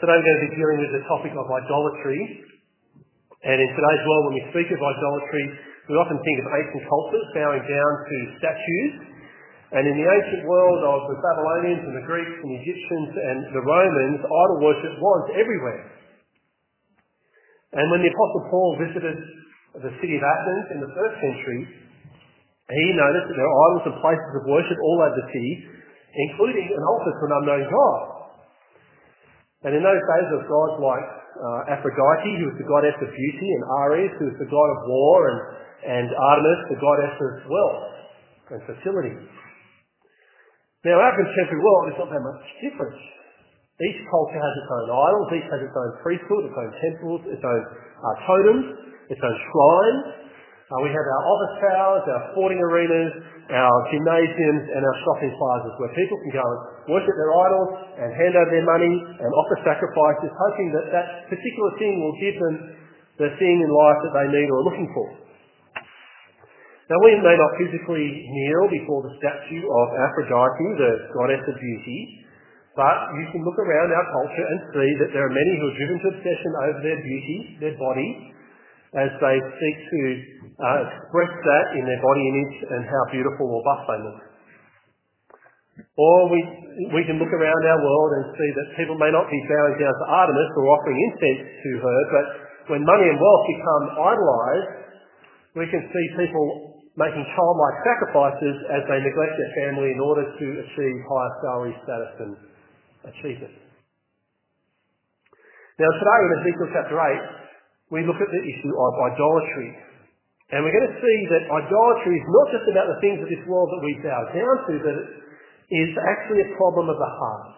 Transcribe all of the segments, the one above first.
Today we're going to be dealing with the topic of idolatry. And in today's world, when we speak of idolatry, we often think of ancient cultures bowing down to statues. And in the ancient world of the Babylonians and the Greeks and the Egyptians and the Romans, idol worship was everywhere. And when the Apostle Paul visited the city of Athens in the first century, he noticed that there are idols and places of worship all over the city, including an altar to an unknown god. And in those days there were gods like Aphrodite, who was the goddess of beauty, and Ares, who was the god of war, and Artemis, the goddess of wealth and fertility. Now, our contemporary world is not that much different. Each culture has its own idols, each has its own priesthood, its own temples, its own totems, its own shrines. We have our office towers, our sporting arenas, our gymnasiums and our shopping plazas where people can go and worship their idols and hand over their money and offer sacrifices, hoping that that particular thing will give them the thing in life that they need or are looking for. Now, we may not physically kneel before the statue of Aphrodite, the goddess of beauty, but you can look around our culture and see that there are many who are driven to obsession over their beauty, their body, as they seek to express that in their body image and how beautiful or buff they look. Or we can look around our world and see that people may not be bowing down to Artemis or offering incense to her, but when money and wealth become idolised, we can see people making childlike sacrifices as they neglect their family in order to achieve higher salary status and achievement. Now today in Ezekiel chapter 8, we look at the issue of idolatry. And we're going to see that idolatry is not just about the things of this world that we bow down to, but it is actually a problem of the heart.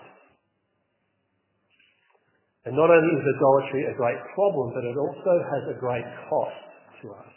And not only is idolatry a great problem, but it also has a great cost to us.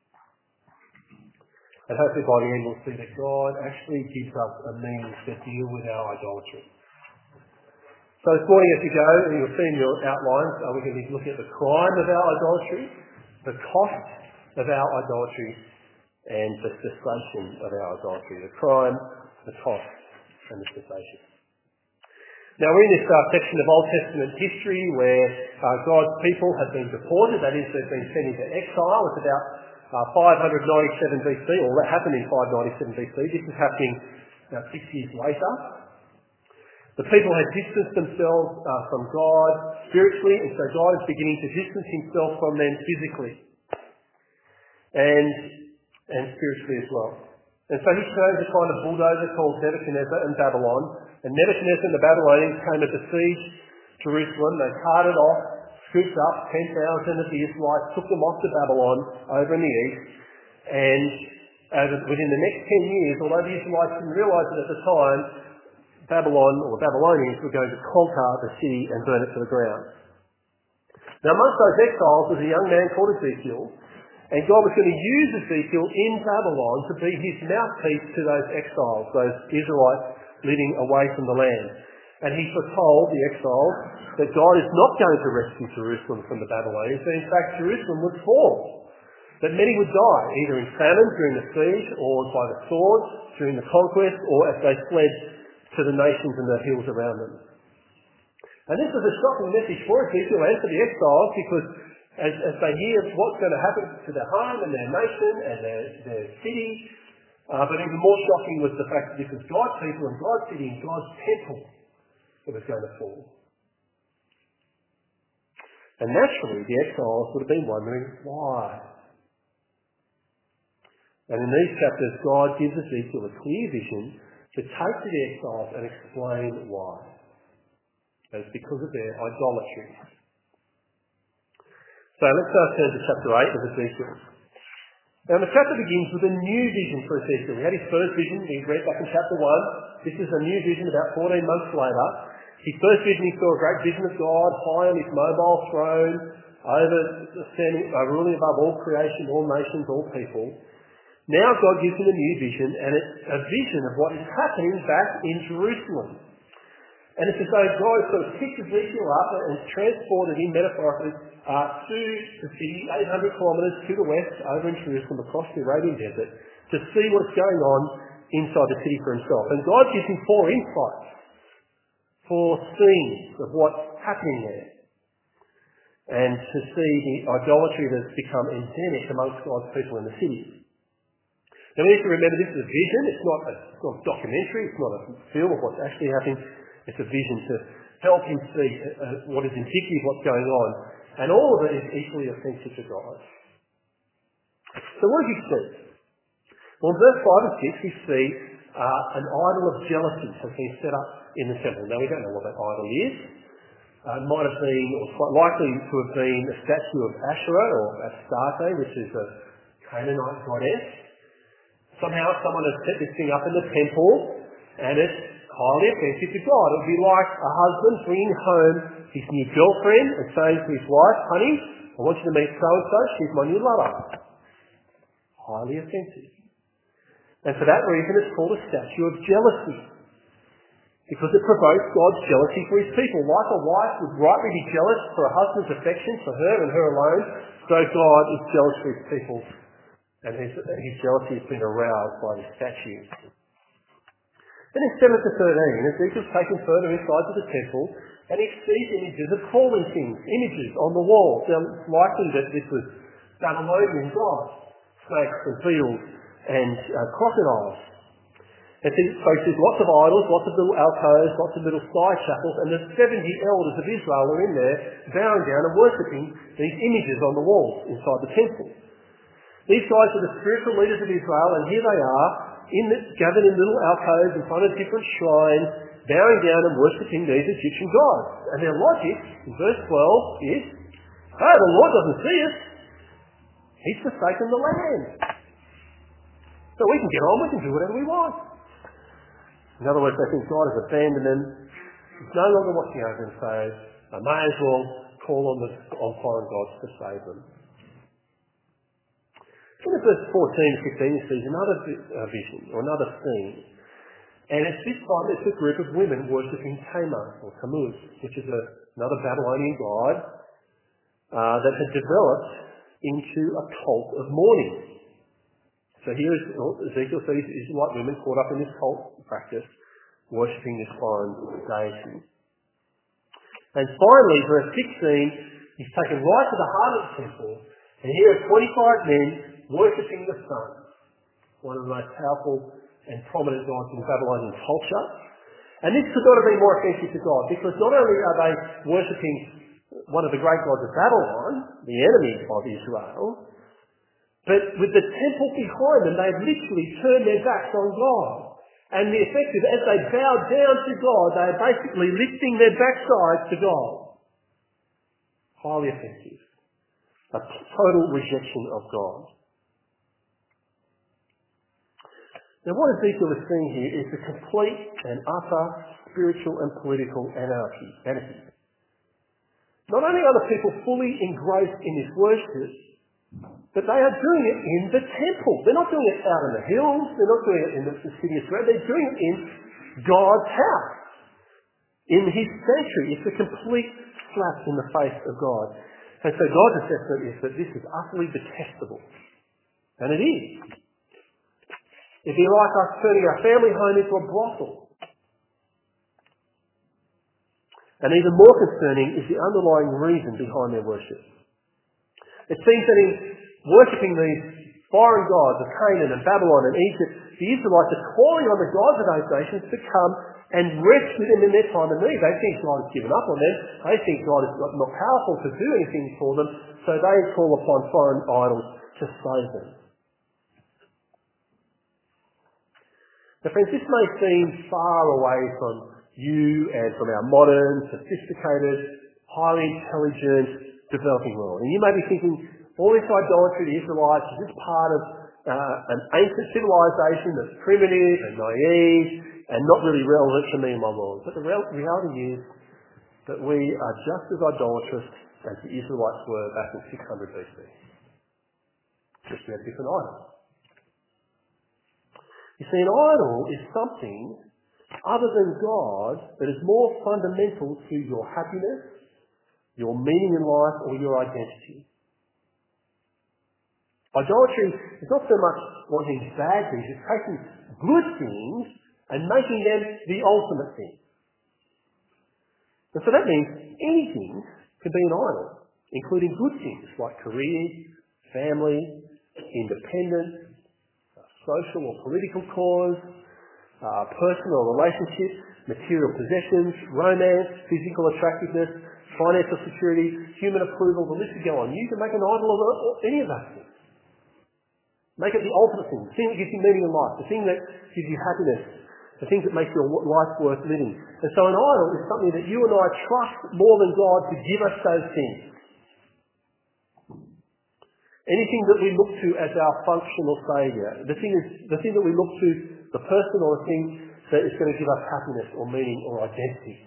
And hopefully by the end we'll see that God actually gives us a means to deal with our idolatry. So this morning as we go, and you'll see in your outlines, we're going to be looking at the crime of our idolatry, the cost of our idolatry, and the cessation of our idolatry. The crime, the cost, and the cessation. Now we're in this section of Old Testament history where God's people have been deported, that is, they've been sent into exile. It's about 597 BC, or that happened in 597 BC. This is happening about 6 years later. The people had distanced themselves from God spiritually, and so God is beginning to distance himself from them physically and spiritually as well. And so he chose a kind of bulldozer called Nebuchadnezzar in Babylon, and Nebuchadnezzar and the Babylonians came to besiege Jerusalem. They carted off, scooped up 10,000 of the Israelites, took them off to Babylon over in the east, and within the next 10 years, although the Israelites didn't realise it at the time, Babylon, or the Babylonians, were going to conquer the city and burn it to the ground. Now amongst those exiles was a young man called Ezekiel, and God was going to use Ezekiel in Babylon to be his mouthpiece to those exiles, those Israelites living away from the land. And he foretold the exiles that God is not going to rescue Jerusalem from the Babylonians, but in fact Jerusalem would fall. That many would die, either in famine during the siege, or by the sword during the conquest, or as they fled to the nations and the hills around them. And this was a shocking message for Ezekiel and for the exiles, because as they hear what's going to happen to their home and their nation and their city, but even more shocking was the fact that this was God's people and God's city and God's temple that was going to fall. And naturally the exiles would have been wondering why. And in these chapters God gives Ezekiel a clear vision to take to the exiles and explain why. And it's because of their idolatry. So let's turn to chapter 8 of Ezekiel. Now the chapter begins with a new vision for Ezekiel. We had his first vision, we read back in chapter 1. This is a new vision about 14 months later. His first vision, he saw a great vision of God high on his mobile throne, ruling above all creation, all nations, all people. Now God gives him a new vision, and it's a vision of what is happening back in Jerusalem. And it's as though God sort of picked Ezekiel up and transported him metaphorically to the city, 800 kilometres to the west, over in Jerusalem, across the Arabian desert, to see what's going on inside the city for himself. And God gives him 4 insights, 4 scenes of what's happening there. And to see the idolatry that's become endemic amongst God's people in the city. Now we need to remember this is a vision. It's not a documentary. It's not a film of what's actually happening. It's a vision to help him see what is indicative of what's going on. And all of it is equally offensive to God. So what does he see? Well, in verse 5 and 6 we see an idol of jealousy has been set up in the temple. Now we don't know what that idol is. It might have been, or quite likely to have been, a statue of Asherah or Astarte, which is a Canaanite goddess. Somehow someone has set this thing up in the temple, and it's highly offensive to God. It would be like a husband bringing home his new girlfriend and saying to his wife, "Honey, I want you to meet so-and-so, she's my new lover." Highly offensive. And for that reason it's called a statue of jealousy. Because it provokes God's jealousy for his people. Like a wife would rightly be jealous for a husband's affection for her and her alone, so God is jealous for his people. And his jealousy has been aroused by this statue. Then in 7 to 13, Ezekiel's taken further inside to the temple, and he sees images of crawling things, images on the wall. Now it's likely that this was Babylonian gods, snakes and beetles and crocodiles. And so he sees lots of idols, lots of little alcoves, lots of little side chapels, and the 70 elders of Israel are in there bowing down and worshipping these images on the walls inside the temple. These guys are the spiritual leaders of Israel, and here they are, gathered in little alcoves in front of different shrines, bowing down and worshipping these Egyptian gods. And their logic, in verse 12, is, "Oh, the Lord doesn't see us. He's forsaken the land. So we can get on, we can do whatever we want." In other words, they think God has abandoned them. He's no longer watching over them, so they may as well call on foreign gods to save them. In verse 14 and 15 you see another vision, or another scene. And it's this time it's a group of women worshipping Tammuz, or Tammuz, which is another Babylonian god that had developed into a cult of mourning. So here Ezekiel sees Israelite women caught up in this cult practice, worshipping this foreign deity. And finally, verse 16, he's taken right to the heart of the temple, and here are 25 men worshipping the sun, one of the most powerful and prominent gods in Babylonian culture. And this could not have been more offensive to God, because not only are they worshipping one of the great gods of Babylon, the enemy of Israel, but with the temple behind them, they've literally turned their backs on God. And the effect is, as they bow down to God, they are basically lifting their backsides to God. Highly offensive. A total rejection of God. Now what Ezekiel is seeing here is the complete and utter spiritual and political anarchy. Not only are the people fully engrossed in this worship, but they are doing it in the temple. They're not doing it out in the hills. They're not doing it in the city of Israel. They're doing it in God's house, in his sanctuary. It's a complete slap in the face of God. And so God's assessment is that this is utterly detestable. And it is. It'd be like us turning our family home into a brothel. And even more concerning is the underlying reason behind their worship. It seems that in worshipping these foreign gods of Canaan and Babylon and Egypt, the Israelites are calling on the gods of those nations to come and rescue them in their time of need. They think God has given up on them. They think God is not powerful to do anything for them, so they call upon foreign idols to save them. Now friends, this may seem far away from you and from our modern, sophisticated, highly intelligent, developing world. And you may be thinking, all this idolatry, the Israelites, is this part of an ancient civilization that's primitive and naive and not really relevant to me and my world. But the reality is that we are just as idolatrous as the Israelites were back in 600 BC. Just we have different idols. You see, an idol is something other than God that is more fundamental to your happiness, your meaning in life, or your identity. Idolatry is not so much wanting bad things, it's taking good things and making them the ultimate thing. And so that means anything can be an idol, including good things like career, family, independence, social or political cause, personal relationships, material possessions, romance, physical attractiveness, financial security, human approval, the list would go on. You can make an idol of any of those things. Make it the ultimate thing, the thing that gives you meaning in life, the thing that gives you happiness, the things that make your life worth living. And so an idol is something that you and I trust more than God to give us those things. Anything that we look to as our functional saviour, the thing that we look to, the person or the thing that is going to give us happiness or meaning or identity.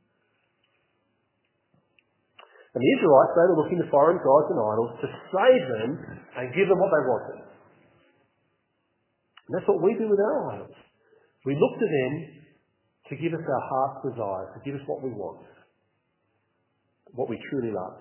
And the Israelites, they were looking to foreign gods and idols to save them and give them what they wanted. And that's what we do with our idols. We look to them to give us our heart's desires, to give us what we want, what we truly love.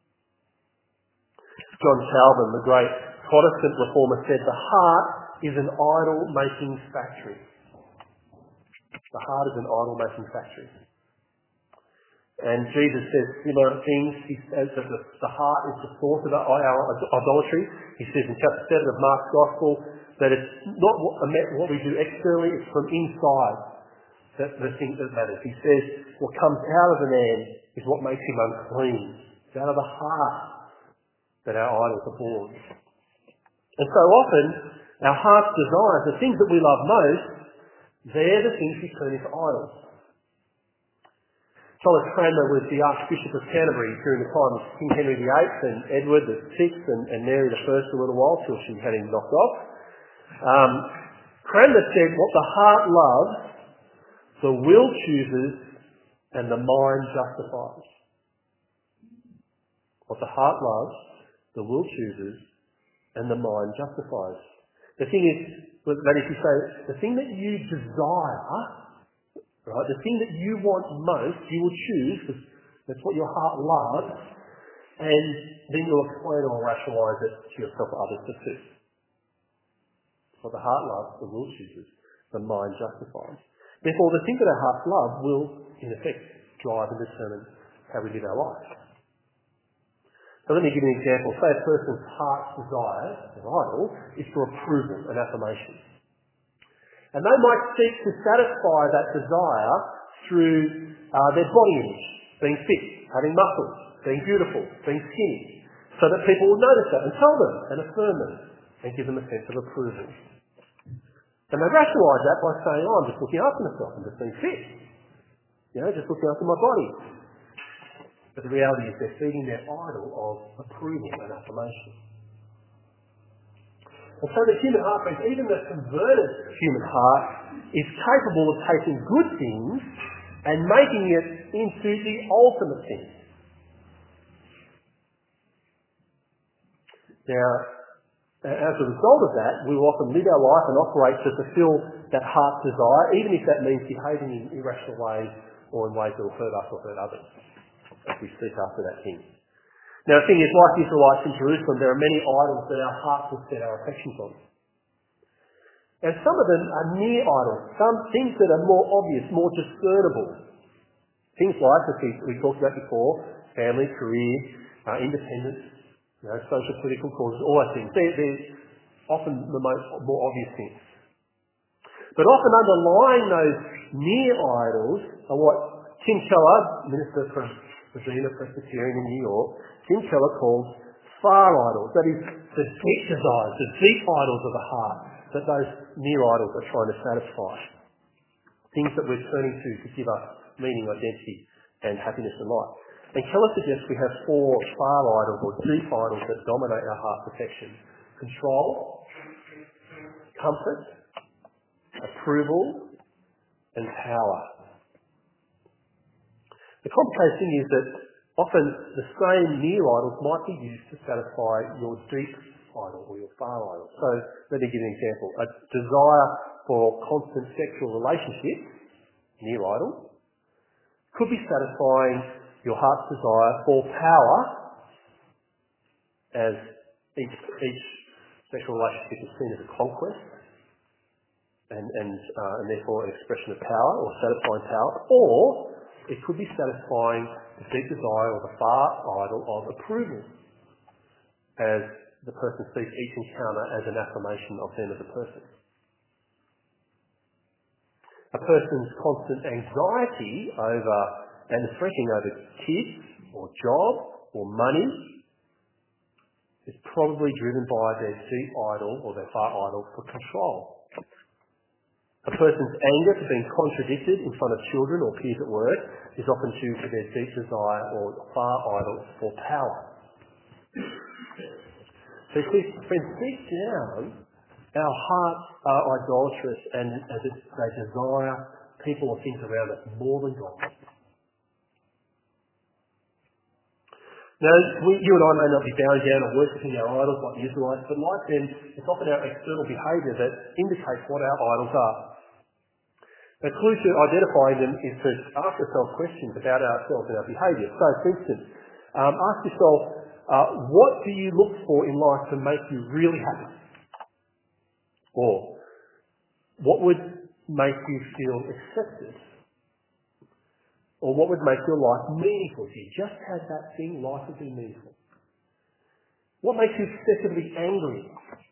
John Calvin, the great Protestant reformer, said, "The heart is an idol-making factory." The heart is an idol-making factory. And Jesus says similar things. He says that the heart is the source of our idolatry. He says in chapter 7 of Mark's Gospel that it's not what we do externally, it's from inside that the thing that matters. He says what comes out of a man is what makes him unclean. It's out of the heart that our idols are born. And so often, our heart's desires, the things that we love most, they're the things we turn into idols. Thomas Cranmer was the Archbishop of Canterbury during the time of King Henry VIII and Edward VI and Mary I for a little while till she had him knocked off. Cranmer said, "What the heart loves, the will chooses and the mind justifies." What the heart loves, the will chooses and the mind justifies. The thing is, that if you say, the thing that you desire, right, the thing that you want most, you will choose, because that's what your heart loves, and then you'll explain or rationalise it to yourself or others to suit. What the heart loves, the will chooses, the mind justifies. Therefore, the thing that our hearts love will, in effect, drive and determine how we live our life. So let me give you an example. Say a person's heart's desire, an idol, is for approval and affirmation. And they might seek to satisfy that desire through their body image, being fit, having muscles, being beautiful, being skinny, so that people will notice that and tell them and affirm them and give them a sense of approval. And they rationalise that by saying, "Oh, I'm just looking after myself, I'm just being fit. Just looking after my body." But the reality is they're feeding their idol of approval and affirmation. And so the human heart, friends, even the converted human heart, is capable of taking good things and making it into the ultimate thing. Now, as a result of that, we will often live our life and operate to fulfil that heart's desire, even if that means behaving in irrational ways or in ways that will hurt us or hurt others, as we seek after that thing. Now the thing is, like the Israelites in Jerusalem, there are many idols that our hearts will set our affections on. And some of them are near idols, some things that are more obvious, more discernible. Things like, as we talked about before, family, career, independence, social political causes, all those things. They're often the more obvious things. But often underlying those near idols are what Tim Keller, minister from Regina Presbyterian in New York, Tim Keller calls far idols. That is, the deep desires, the deep idols of the heart that those near idols are trying to satisfy. Things that we're turning to give us meaning, identity and happiness in life. And Keller suggests we have 4 far idols or deep idols that dominate our heart's affection: control, comfort, approval, and power. The complicated thing is that often the same near idols might be used to satisfy your deep idol or your far idol. So let me give you an example. A desire for constant sexual relationship, near idol, could be satisfying your heart's desire for power, as each sexual relationship is seen as a conquest and therefore an expression of power or satisfying power, or it could be satisfying the deep desire or the far idol of approval, as the person sees each encounter as an affirmation of them as a person. A person's constant anxiety over and fretting over kids or job or money is probably driven by their deep idol or their far idol for control. A person's anger for being contradicted in front of children or peers at work is often due to their deep desire or far idol for power. So friends, deep down, our hearts are idolatrous and they desire people or things around us more than God. Now, you and I may not be bowing down or worshipping our idols like the Israelites, but like them, it's often our external behaviour that indicates what our idols are. The clue to identifying them is to ask yourself questions about ourselves and our behaviour. So, for instance, ask yourself, what do you look for in life to make you really happy? Or, what would make you feel accepted? Or what would make your life meaningful? If you just had that thing, life would be meaningful. What makes you excessively angry?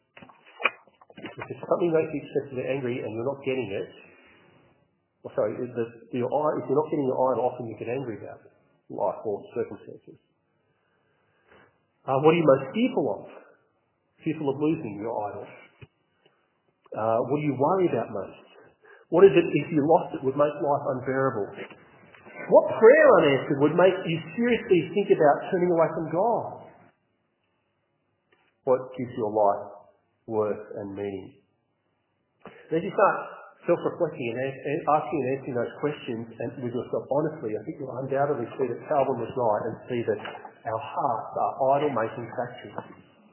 If something makes you excessively angry and you're not getting it, if you're not getting your idol, often you get angry about it, life or circumstances. What are you most fearful of? Fearful of losing your idol. What do you worry about most? What is it, if you lost it, would make life unbearable? What prayer unanswered would make you seriously think about turning away from God? What gives your life worth and meaning? And as you start self-reflecting and asking and answering those questions and with yourself honestly, I think you'll undoubtedly see that Calvin was right and see that our hearts are idol-making factories.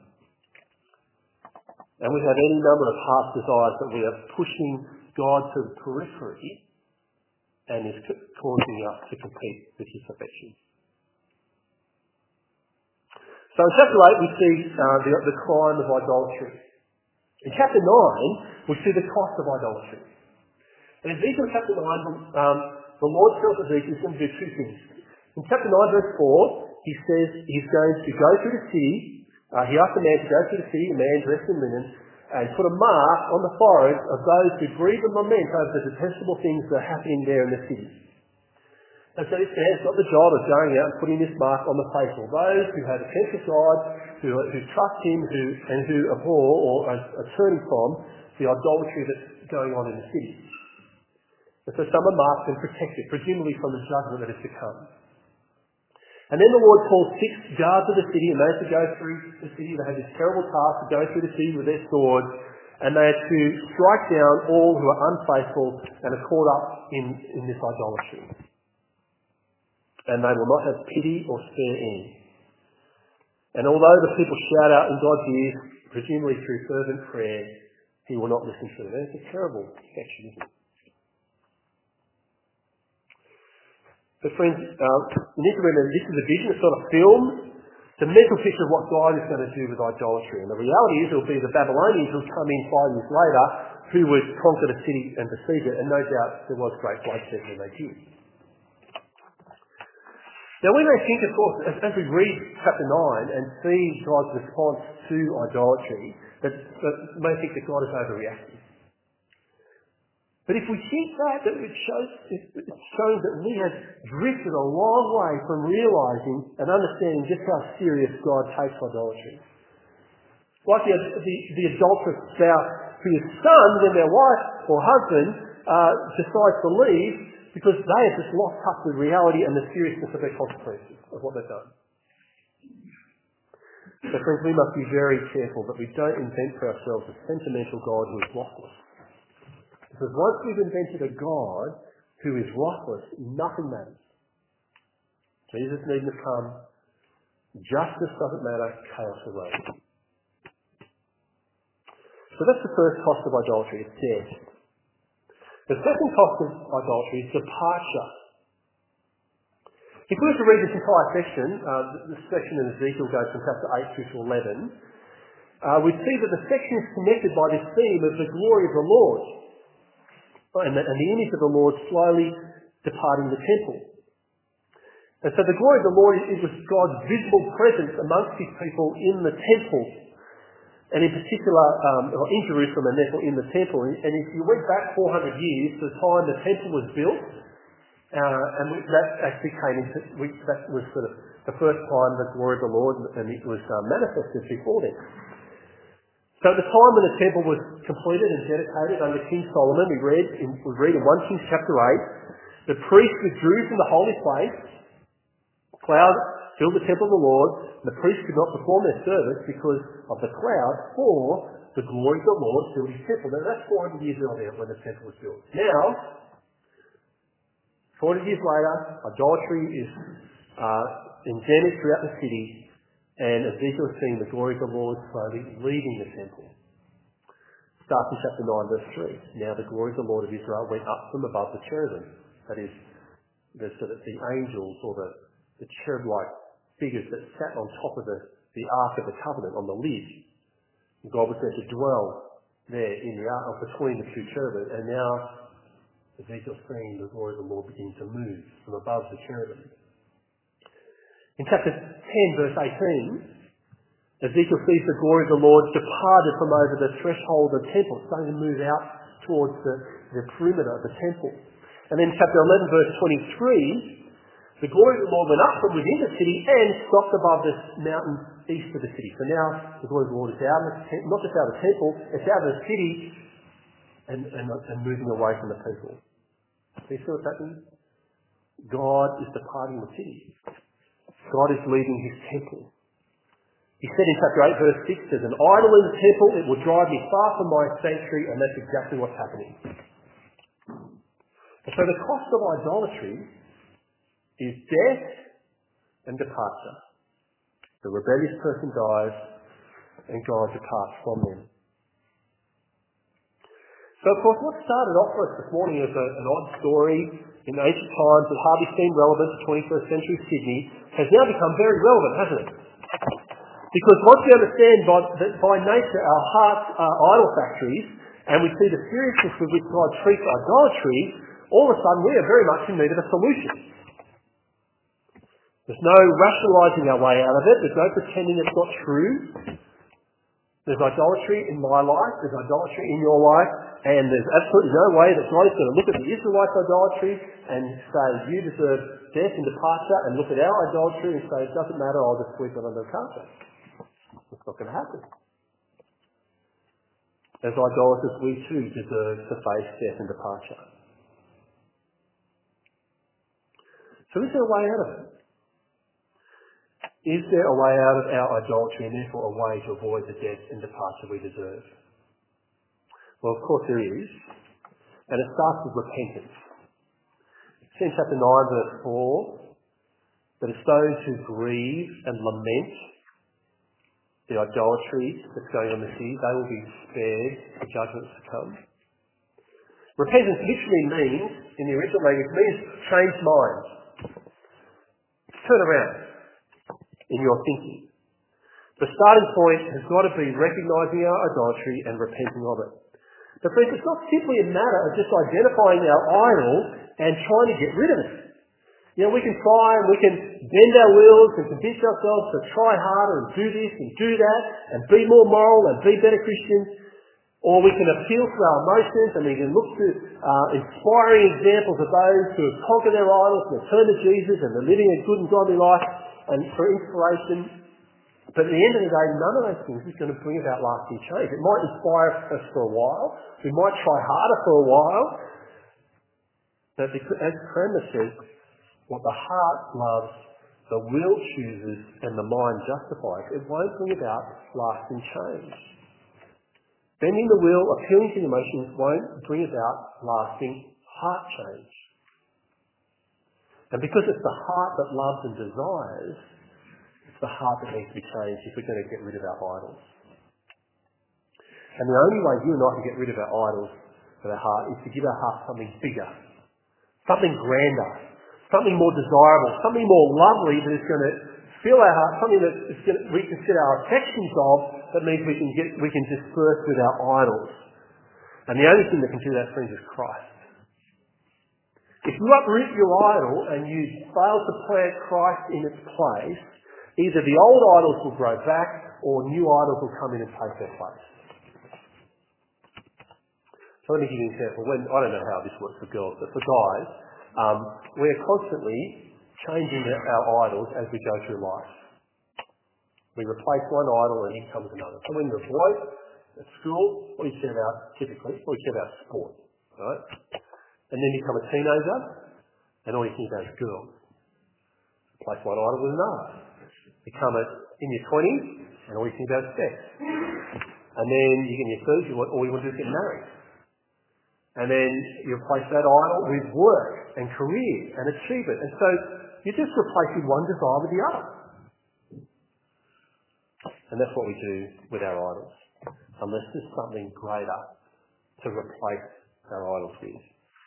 And we have any number of heart desires that we are pushing God to the periphery and is causing us to compete with his affections. So in chapter 8 we see the crime of idolatry. In chapter 9 we see the cost of idolatry. And in Ezekiel chapter 9 the Lord tells Ezekiel he's going to do two things. In chapter 9 verse 4 he says he's going to go through the city. He asked the man to go through the city, a man dressed in linen, and put a mark on the forehead of those who grieve and lament over the detestable things that are happening there in the city. And so this man's got the job of going out and putting this mark on the face of those who have offended God, who trust him, and who abhor or are turning from the idolatry that's going on in the city. And so some are marked and protected, presumably from the judgment that is to come. And then the Lord calls 6 guards of the city, and they have to go through the city. They have this terrible task of going through the city with their swords, and they have to strike down all who are unfaithful and are caught up in this idolatry. And they will not have pity or spare any. And although the people shout out in God's ears, presumably through fervent prayer, he will not listen to them. And it's a terrible section, isn't it? But friends, you need to remember this is a vision, it's not a film. It's a mental picture of what God is going to do with idolatry. And the reality is it will be the Babylonians who will come in 5 years later who would conquer the city and besiege it. And no doubt there was great bloodshed when they did. Now we may think, of course, as we read chapter 9 and see God's response to idolatry, that we may think that God is overreacting. But if we think that it shows that we have drifted a long way from realising and understanding just how serious God takes idolatry. Like the adulterous spouse who is son when their wife or husband decides to leave because they have just lost touch with reality and the seriousness of their consequences of what they've done. So friends, we must be very careful that we don't invent for ourselves a sentimental God who is lossless. Because once we've invented a God who is ruthless, nothing matters. Jesus needn't have come. Justice doesn't matter. Chaos arose. So that's the first cost of idolatry. It's death. The second cost of idolatry is departure. If we were to read this entire section, the section in Ezekiel goes from chapter 8 through to 11, we'd see that the section is connected by this theme of the glory of the Lord. And the image of the Lord slowly departing the temple. And so the glory of the Lord, it was God's visible presence amongst his people in the temple, and in particular in Jerusalem and therefore in the temple. And if you went back 400 years to the time the temple was built, that actually that was sort of the first time the glory of the Lord, and it was manifested before then. So at the time when the temple was completed and dedicated under King Solomon, we read in 1 Kings chapter 8, the priest withdrew from the holy place. Cloud filled the temple of the Lord, and the priests could not perform their service because of the cloud, for the glory of the Lord filled his temple. Now that's 400 years earlier when the temple was built. Now, 400 years later, idolatry is endemic throughout the city, and Ezekiel is seeing the glory of the Lord slowly leaving the temple. Starts in chapter 9, verse 3. Now the glory of the Lord of Israel went up from above the cherubim. That is, the angels or the cherub-like figures that sat on top of the Ark of the Covenant on the lid. And God was there to dwell there in the Ark, between the two cherubim. And now Ezekiel's seeing the glory of the Lord begin to move from above the cherubim. In chapter 10, verse 18, Ezekiel sees the glory of the Lord departed from over the threshold of the temple, starting to move out towards the perimeter of the temple. And then chapter 11, verse 23, the glory of the Lord went up from within the city and stopped above this mountain east of the city. So now the glory of the Lord is out of the not just out of the temple, it's out of the city and moving away from the people. So you see what's happening? God is departing the city. God is leaving his temple. He said in chapter 8, verse 6, there's an idol in the temple, it will drive me far from my sanctuary, and that's exactly what's happening. And so the cost of idolatry is death and departure. The rebellious person dies and God departs from them. So of course what started off for us this morning as an odd story in ancient times that hardly seemed relevant to 21st century Sydney has now become very relevant, hasn't it? Because once we understand that by nature our hearts are idol factories, and we see the seriousness with which God treats idolatry, all of a sudden we are very much in need of a solution. There's no rationalising our way out of it. There's no pretending it's not true. There's idolatry in my life. There's idolatry in your life. And there's absolutely no way that God is going to look at the Israelites' idolatry and say, you deserve death and departure, and look at our idolatry and say, it doesn't matter, I'll just sweep it under the carpet. It's not going to happen. As idolaters, we too deserve to face death and departure. So is there a way out of it? Is there a way out of our idolatry and therefore a way to avoid the death and departure we deserve? Well, of course there is. And it starts with repentance. It's in chapter 9, verse 4, that it's those who grieve and lament the idolatry that's going on in the city, they will be spared the judgments to come. Repentance literally means, in the original language, means change minds. Turn around in your thinking. The starting point has got to be recognising our idolatry and repenting of it. But friends, it's not simply a matter of just identifying our idol and trying to get rid of it. You know, we can try and we can bend our wills and convince ourselves to try harder and do this and do that and be more moral and be better Christians. Or we can appeal to our emotions and we can look to inspiring examples of those who have conquered their idols and have turned to Jesus and they're living a good and godly life and for inspiration. But at the end of the day, none of those things is going to bring about lasting change. It might inspire us for a while. We might try harder for a while. But as Cranmer says, what the heart loves, the will chooses, and the mind justifies, it won't bring about lasting change. Bending the will, appealing to the emotions won't bring about lasting heart change. And because it's the heart that loves and desires, it's the heart that needs to be changed if we're going to get rid of our idols. And the only way you and I can get rid of our idols of our heart is to give our heart something bigger, something grander, something more desirable, something more lovely that is going to fill our heart, something that is going to, we can set our affections of, that means we can disperse with our idols. And the only thing that can do that, friends, is Christ. If you uproot your idol and you fail to plant Christ in its place, either the old idols will grow back or new idols will come in and take their place. So let me give you an example. I don't know how this works for girls, but for guys, we're constantly changing our idols as we go through life. We replace one idol and in comes another. So when you're a boy at school, what do you care about typically? What do you care about? Sport, right? And then you become a teenager and all you think about is girls. Replace one idol with another. Become in your 20s and all you think about is sex. And then you get in your 30s, all you want to do is get married. And then you replace that idol with work and career and achievement. And so you're just replacing one desire with the other. And that's what we do with our idols. Unless there's something greater to replace our idols with.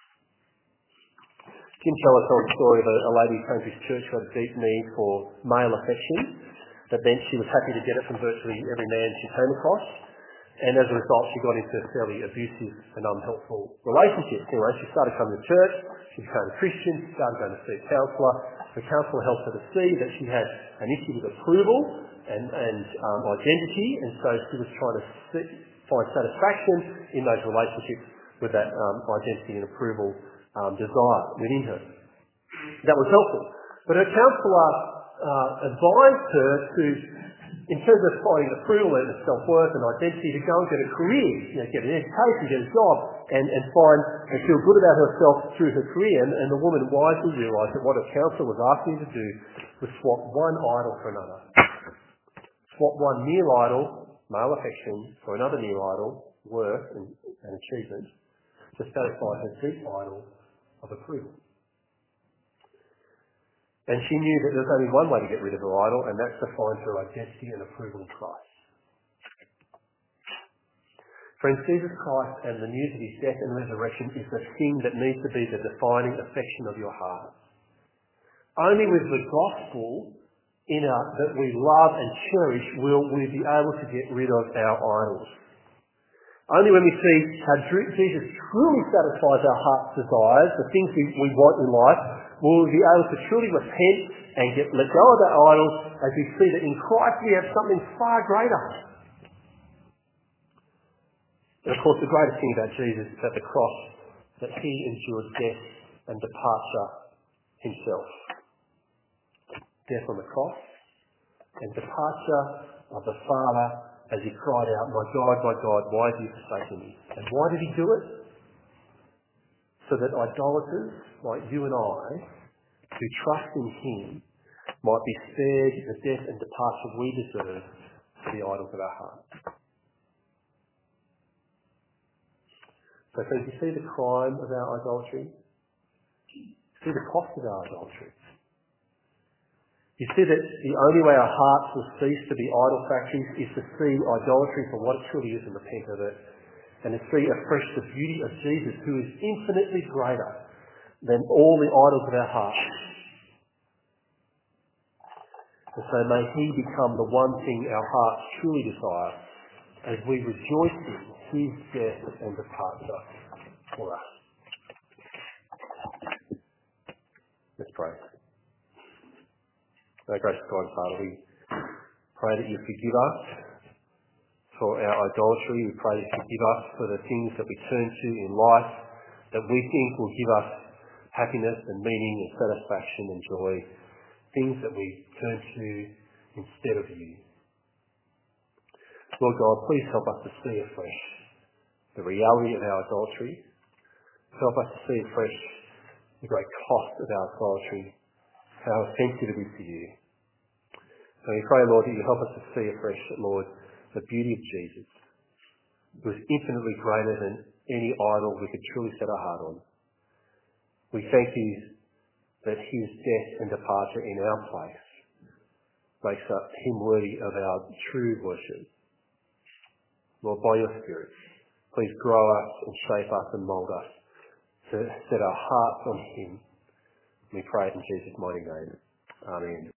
Jim Keller told the story of a lady who came to his church who had a deep need for male affection. That meant she was happy to get it from virtually every man she came across. And as a result, she got into a fairly abusive and unhelpful relationship. Anyway, she started coming to church, she became a Christian, she started going to see a counsellor. The counsellor helped her to see that she had an issue with approval and identity, and so she was trying to find satisfaction in those relationships with that identity and approval desire within her. That was helpful. But her counsellor advised her to, in terms of finding approval and self-worth and identity, to go and get a career, get an education, get a job, and find and feel good about herself through her career. And the woman wisely realised that what her counsellor was asking her to do was swap one idol for another. Swap one near idol, male affection, for another near idol, work and achievement, to satisfy her deep idol of approval. And she knew that there was only one way to get rid of her idol, and that's to find her identity and approval in Christ. Friends, Jesus Christ and the news of his death and resurrection is the thing that needs to be the defining affection of your heart. Only with the gospel in us that we love and cherish will we be able to get rid of our idols. Only when we see how Jesus truly satisfies our heart's desires, the things we want in life, will we be able to truly repent and let go of our idols as we see that in Christ we have something far greater. And of course the greatest thing about Jesus is at the cross that he endured death and departure himself. Death on the cross and departure of the Father as he cried out, my God, why have you forsaken me? And why did he do it? So that idolaters like you and I, who trust in him, might be spared the death and departure we deserve for the idols of our heart. So friends, you see the crime of our idolatry? You see the cost of our idolatry? You see that the only way our hearts will cease to be idol factories is to see idolatry for what it truly is and repent of it, and to see afresh the beauty of Jesus, who is infinitely greater than all the idols of our hearts. And so may he become the one thing our hearts truly desire as we rejoice in his death and departure for us. Let's pray. Our gracious God and Father, we pray that you forgive us for our idolatry. We pray that you forgive us for the things that we turn to in life that we think will give us happiness and meaning and satisfaction and joy. Things that we turn to instead of you. Lord God, please help us to see afresh the reality of our idolatry. Help us to see afresh the great cost of our idolatry, how offensive it is to you. So we pray, Lord, that you help us to see afresh, Lord, the beauty of Jesus, who is infinitely greater than any idol we could truly set our heart on. We thank you that his death and departure in our place makes him worthy of our true worship. Lord, by your Spirit, please grow us and shape us and mould us to set our hearts on him. We pray it in Jesus' mighty name. Amen.